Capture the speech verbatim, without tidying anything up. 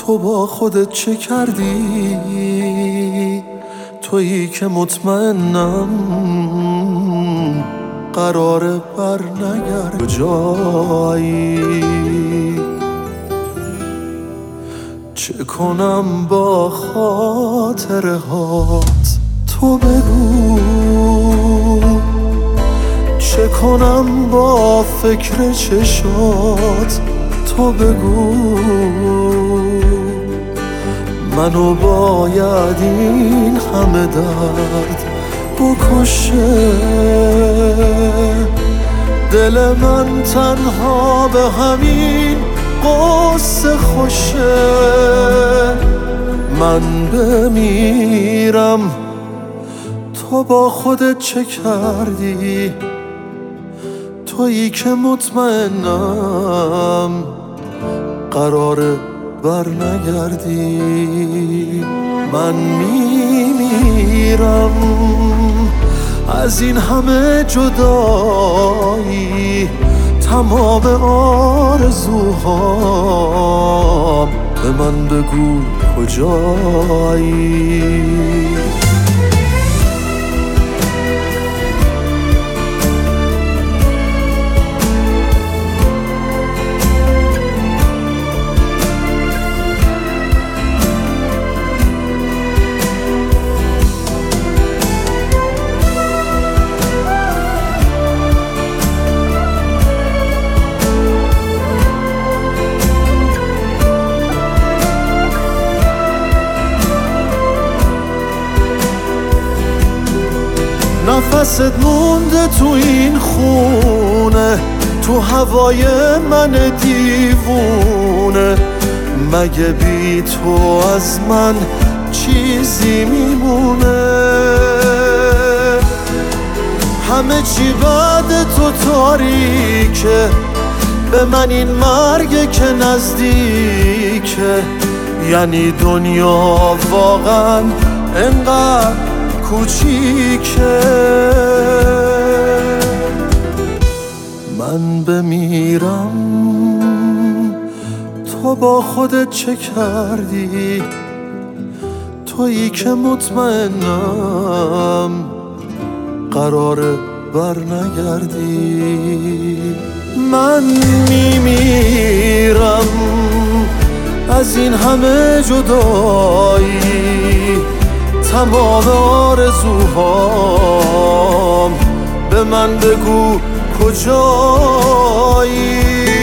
تو با خودت چه کردی؟ تویی که مطمئنم قراره بر نگرد جایی. چه کنم با خاطره هات تو بگو، چه کنم با فکر چشات تو بگو. منو باید این همه درد بکشه، دل من تنها به همین قصه خوشه. من بمیرم تو با خودت چه کردی؟ تویی که مطمئنم قراره بر نگردی. من میمیرم از این همه جدایی، تمام آرزوهام به من بگو کجایی. نفست مونده تو این خونه، تو هوای من دیوونه. مگه بی تو از من چیزی میمونه؟ همه چی بعد تو تاریکه، به من این مرگ که نزدیکه. یعنی دنیا واقعا انقدر کوچیکه. من بمیرم تو با خودت چه کردی؟ تویی که مطمئنم قراره بر نگردی. من میمیرم از این همه جدایی، تمام آرزوهام به من بگو کجایی.